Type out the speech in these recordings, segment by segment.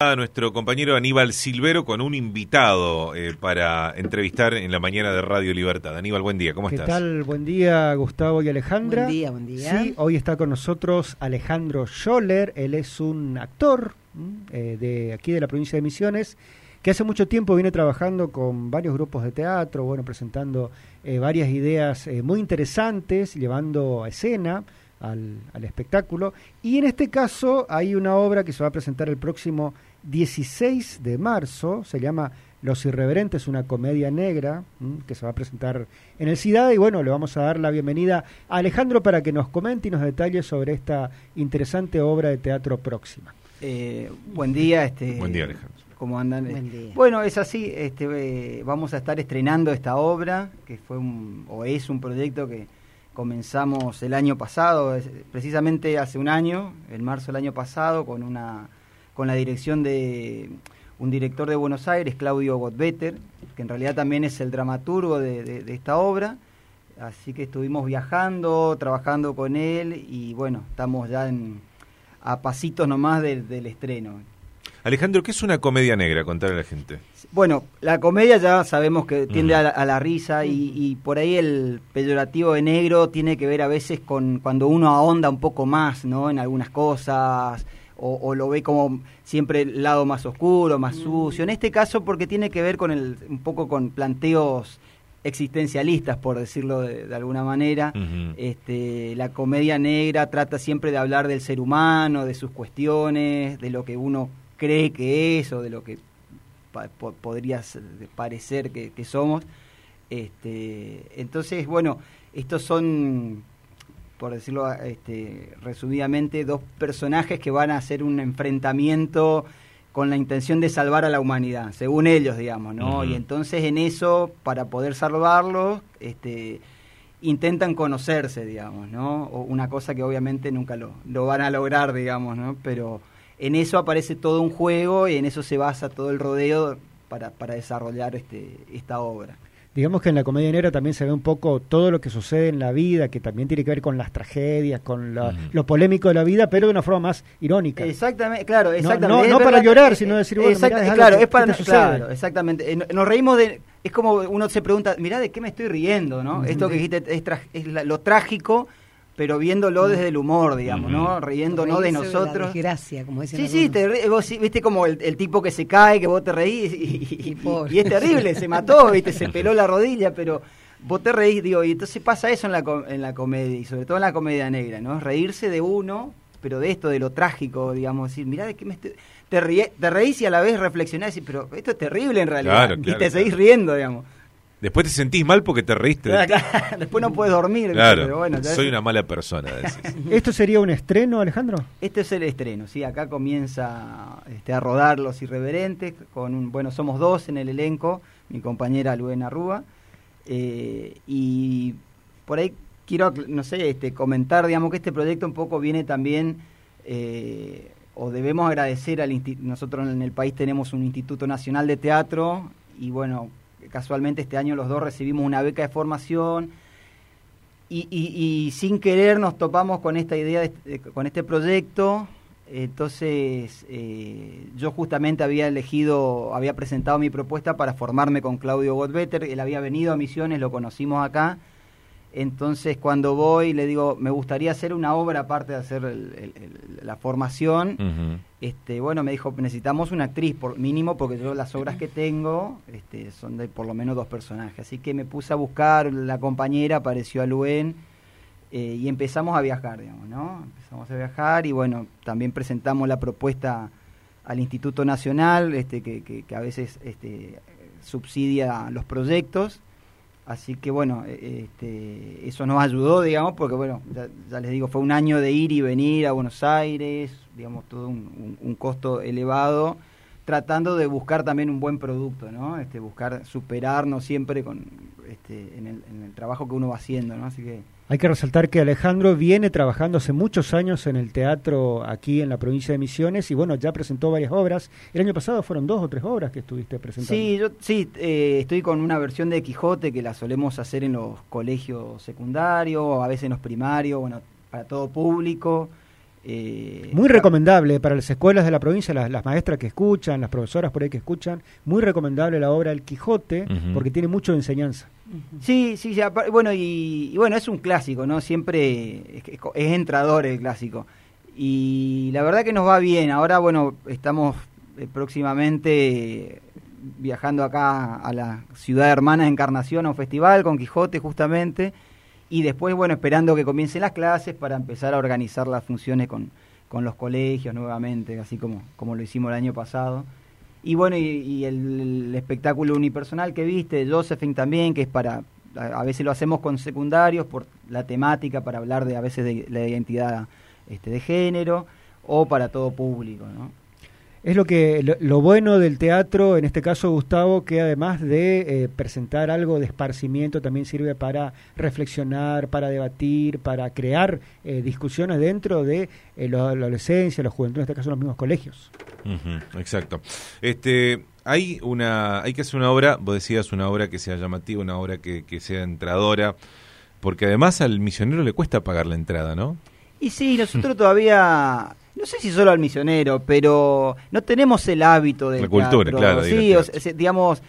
está nuestro compañero Aníbal Silvero con un invitado para entrevistar en la mañana de Radio Libertad. Aníbal, buen día, ¿cómo estás? ¿Qué tal? Buen día, Gustavo y Alejandra. Buen día, buen día. Sí, hoy está con nosotros Alejandro Scholler. Él es un actor de aquí de la provincia de Misiones, que hace mucho tiempo viene trabajando con varios grupos de teatro, bueno, presentando varias ideas muy interesantes, llevando a escena al espectáculo. Y en este caso hay una obra que se va a presentar el próximo 16 de marzo, se llama Los Irreverentes, una comedia negra, que se va a presentar en el CIDAD. Y bueno, le vamos a dar la bienvenida a Alejandro para que nos comente y nos detalle sobre esta interesante obra de teatro próxima. Buen día. Buen día, Alejandro. ¿Cómo andan? Buen día. Bueno, es así, vamos a estar estrenando esta obra, que es un proyecto que comenzamos el año pasado, precisamente hace un año, en marzo del año pasado, con la dirección de un director de Buenos Aires, Claudio Gottbetter, que en realidad también es el dramaturgo de esta obra. Así que estuvimos viajando, trabajando con él y bueno, estamos ya a pasitos nomás del estreno. Alejandro, ¿qué es una comedia negra? Contarle a la gente. Bueno, la comedia ya sabemos que tiende a la risa y por ahí el peyorativo de negro tiene que ver a veces con cuando uno ahonda un poco más, ¿no? En algunas cosas o lo ve como siempre el lado más oscuro, más sucio. En este caso porque tiene que ver con un poco con planteos existencialistas, por decirlo de alguna manera. La comedia negra trata siempre de hablar del ser humano, de sus cuestiones, de lo que uno cree que es o de lo que podría parecer que somos. Entonces, bueno, estos son, por decirlo resumidamente, dos personajes que van a hacer un enfrentamiento con la intención de salvar a la humanidad, según ellos, digamos, ¿no? Y entonces en eso, para poder salvarlos, intentan conocerse, digamos, ¿no? O una cosa que obviamente nunca lo van a lograr, digamos, ¿no? Pero en eso aparece todo un juego y en eso se basa todo el rodeo para desarrollar esta obra. Digamos que en la comedia negra también se ve un poco todo lo que sucede en la vida, que también tiene que ver con las tragedias, con lo polémico de la vida, pero de una forma más irónica. Exactamente, claro, exactamente. No para llorar, sino decir, bueno, mirá, claro, exactamente. Nos reímos es como uno se pregunta, mirá, ¿de qué me estoy riendo, no? Esto que dijiste es lo trágico, pero viéndolo desde el humor, digamos, ¿no? Riéndonos de nosotros. La desgracia, como dicen. Sí, vos viste como el tipo que se cae, que vos te reís y es terrible, se mató, viste, se peló la rodilla, pero vos te reís, digo, y entonces pasa eso en la comedia, y sobre todo en la comedia negra, ¿no? Reírse de uno, pero de esto, de lo trágico, digamos, decir, mirá, de qué te reís y a la vez reflexionás y decís, pero esto es terrible en realidad, claro, y te seguís riendo, digamos. Después te sentís mal porque te reíste. Claro, después no puedes dormir. Claro, pero bueno, soy una mala persona. ¿Esto sería un estreno, Alejandro? Este es el estreno, sí. Acá comienza a rodar Los Irreverentes. Somos dos en el elenco, mi compañera Luen Rúa. Y por ahí quiero, comentar, digamos, que este proyecto un poco viene también, o debemos agradecer nosotros en el país tenemos un Instituto Nacional de Teatro, y bueno, casualmente este año los dos recibimos una beca de formación y sin querer nos topamos con esta idea, con este proyecto. Entonces yo justamente había presentado mi propuesta para formarme con Claudio Gottbetter. Él había venido a Misiones, lo conocimos acá. Entonces cuando voy le digo, me gustaría hacer una obra aparte de hacer la formación. Bueno, me dijo, necesitamos una actriz por mínimo, porque yo las obras que tengo son de por lo menos 2 personajes. Así que me puse a buscar, la compañera apareció a Luen y empezamos a viajar, digamos, ¿no? Empezamos a viajar y bueno, también presentamos la propuesta al Instituto Nacional, que a veces subsidia los proyectos. Así que bueno, eso nos ayudó, digamos, porque bueno, ya les digo, fue un año de ir y venir a Buenos Aires, digamos, todo un costo elevado, tratando de buscar también un buen producto, ¿no? Buscar superarnos siempre en el trabajo que uno va haciendo, ¿no? Así que hay que resaltar que Alejandro viene trabajando hace muchos años en el teatro aquí en la provincia de Misiones y bueno, ya presentó varias obras. El año pasado fueron 2 o 3 obras que estuviste presentando. Sí, estoy con una versión de Quijote que la solemos hacer en los colegios secundarios, a veces en los primarios, bueno, para todo público. Muy recomendable para las escuelas de la provincia, las maestras que escuchan, las profesoras por ahí que escuchan, muy recomendable la obra El Quijote, porque tiene mucho de enseñanza. Sí, ya, bueno, y bueno, es un clásico, ¿no? Siempre es entrador el clásico. Y la verdad que nos va bien. Ahora, bueno, estamos próximamente viajando acá a la ciudad hermana de Encarnación a un festival con Quijote justamente, y después, bueno, esperando que comiencen las clases para empezar a organizar las funciones con los colegios nuevamente, así como lo hicimos el año pasado. Y bueno, y el espectáculo unipersonal que viste, Josephine también, que es a veces lo hacemos con secundarios por la temática, para hablar a veces de la identidad de género, o para todo público, ¿no? Es lo bueno del teatro, en este caso, Gustavo, que además de presentar algo de esparcimiento, también sirve para reflexionar, para debatir, para crear discusiones dentro de la adolescencia, la juventud, en este caso los mismos colegios. Exacto. Hay que hacer una obra, vos decías, una obra que sea llamativa, una obra que sea entradora, porque además al misionero le cuesta pagar la entrada, ¿no? Y sí, nosotros todavía... No sé si solo al misionero, pero no tenemos el hábito del teatro. La cultura, claro. Sí, digamos,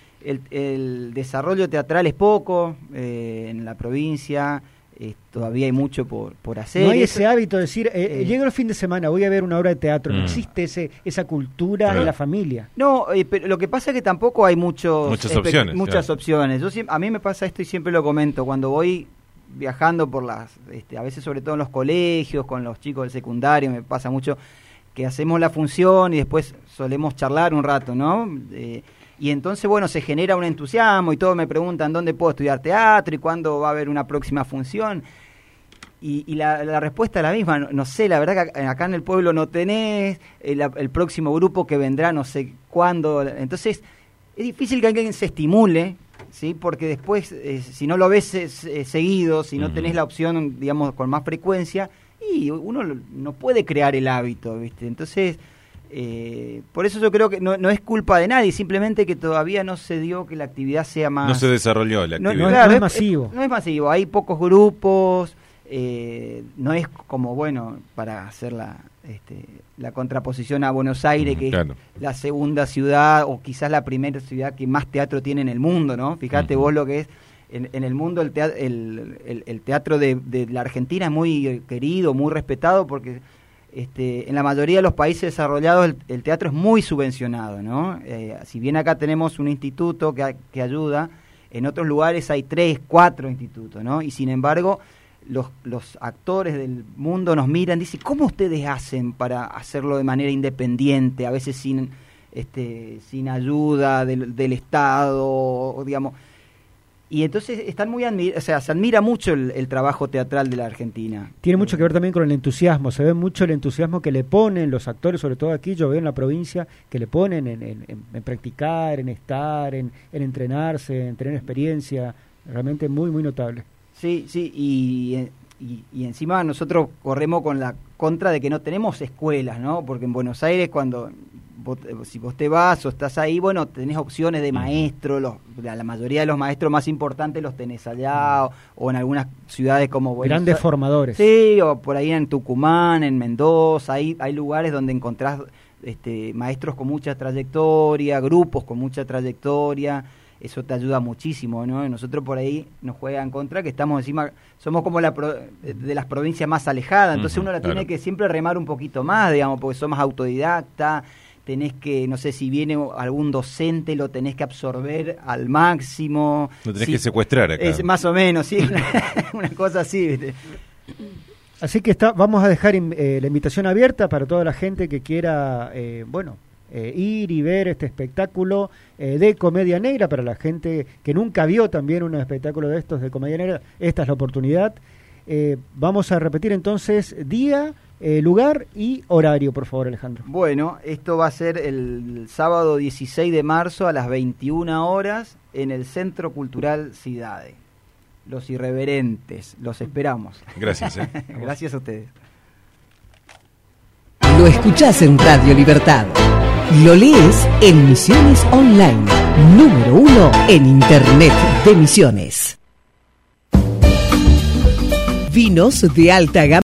el desarrollo teatral es poco en la provincia, todavía hay mucho por hacer. No hay ese hábito de decir, llego el fin de semana, voy a ver una obra de teatro. No existe esa cultura en la familia. No, pero lo que pasa es que tampoco hay muchas opciones. Opciones. A mí me pasa esto y siempre lo comento, cuando voy viajando por a veces sobre todo en los colegios, con los chicos del secundario, me pasa mucho que hacemos la función y después solemos charlar un rato, ¿no? Y entonces, bueno, se genera un entusiasmo y todos me preguntan dónde puedo estudiar teatro y cuándo va a haber una próxima función. Y la respuesta es la misma, no sé, la verdad que acá en el pueblo no tenés, el próximo grupo que vendrá no sé cuándo. Entonces, es difícil que alguien se estimule, ¿sí? Porque después, si no lo ves seguido, si no tenés la opción, digamos, con más frecuencia, y uno no puede crear el hábito, ¿viste? Entonces, por eso yo creo que no es culpa de nadie, simplemente que todavía no se dio que la actividad sea más... No se desarrolló la actividad. Claro, no es masivo. No es masivo, hay pocos grupos, no es como, bueno, para hacer la contraposición a Buenos Aires, que es la segunda ciudad o quizás la primera ciudad que más teatro tiene en el mundo, ¿no? Fíjate vos lo que es en el mundo el teatro de la Argentina es muy querido, muy respetado, porque en la mayoría de los países desarrollados el teatro es muy subvencionado, ¿no? Si bien acá tenemos un instituto que ayuda, en otros lugares hay 3, 4 institutos, ¿no? Y sin embargo los actores del mundo nos miran, dicen, ¿cómo ustedes hacen para hacerlo de manera independiente, a veces sin ayuda del Estado, digamos? Y entonces están se admira mucho el trabajo teatral de la Argentina. Tiene mucho que ver también con el entusiasmo, se ve mucho el entusiasmo que le ponen los actores, sobre todo aquí, yo veo en la provincia, que le ponen en practicar, en estar, en entrenarse, en tener experiencia, realmente muy, muy notable. Sí, y encima nosotros corremos con la contra de que no tenemos escuelas, ¿no? Porque en Buenos Aires si vos te vas o estás ahí, bueno, tenés opciones de maestro, la mayoría de los maestros más importantes los tenés allá, o en algunas ciudades como Buenos Aires. Grandes formadores. Sí, o por ahí en Tucumán, en Mendoza, hay lugares donde encontrás maestros con mucha trayectoria, grupos con mucha trayectoria. Eso te ayuda muchísimo, ¿no? Nosotros por ahí nos juega en contra, que estamos encima, somos como de las provincias más alejadas, entonces uno la tiene que siempre remar un poquito más, digamos, porque somos autodidacta, tenés que, no sé, si viene algún docente, lo tenés que absorber al máximo. Lo tenés que secuestrar acá. Más o menos, sí, una cosa así, ¿viste? Así que vamos a dejar la invitación abierta para toda la gente que quiera, ir y ver este espectáculo de comedia negra. Para la gente que nunca vio también un espectáculo de estos de comedia negra, esta es la oportunidad. Vamos a repetir entonces día, lugar y horario, por favor, Alejandro. Bueno, esto va a ser el sábado 16 de marzo a las 21 horas en el Centro Cultural Cidade. Los Irreverentes, los esperamos. Gracias. Gracias a ustedes. Lo escuchás en Radio Libertad. Lo lees en Misiones Online, número 1 en Internet de Misiones. Vinos de alta gama.